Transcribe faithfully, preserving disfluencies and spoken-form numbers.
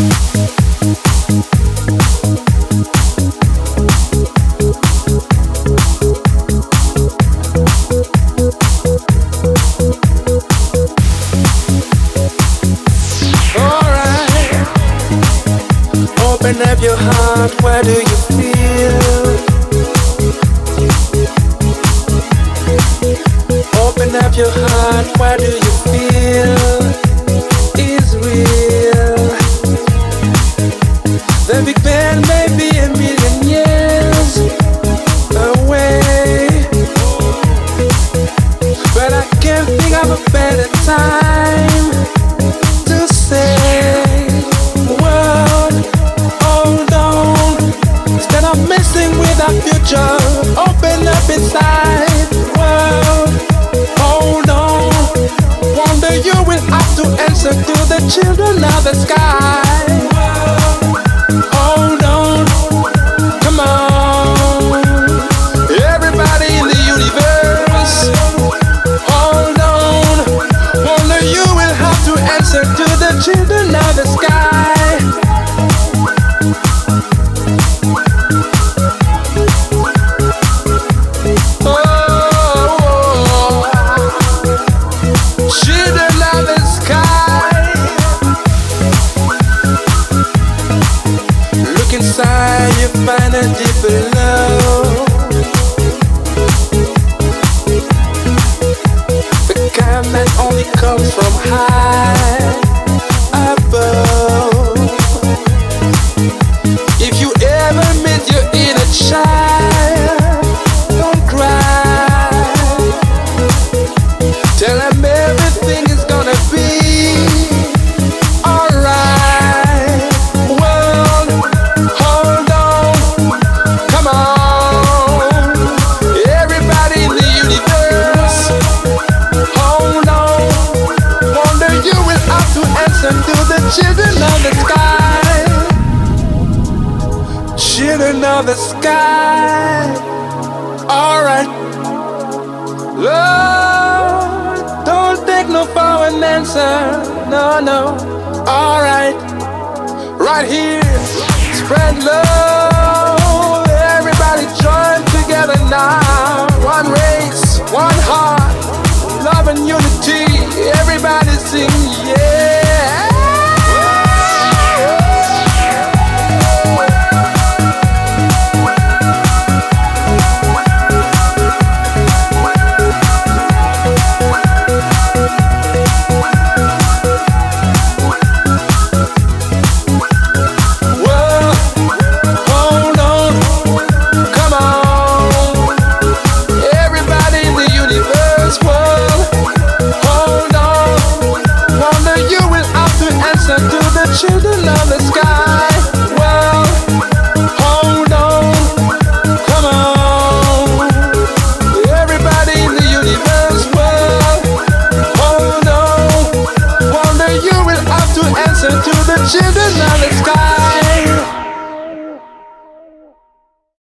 Open up your heart, where do you feel? Open up your heart, where do you feel is real? The Big Bang may be a million years away, but I can't think of a better time to say, world, hold on. Instead of messing with our future, open up inside. World, hold on. Wonder you will have to answer to the children of the sky. Hold on, come on. Everybody in the universe, hold on. Wonder you will have to answer to the children of the sky. Inside you find a deeper love, the kind that only comes from high above. If you ever meet your inner child, don't cry. Tell him everything is gonna be alright. To the children of the sky, children of the sky. Alright, Lord, don't take no for an answer. No, no. Alright, right here, spread love. Everybody join together now. One race, one heart, love and unity. Everybody sing, yeah.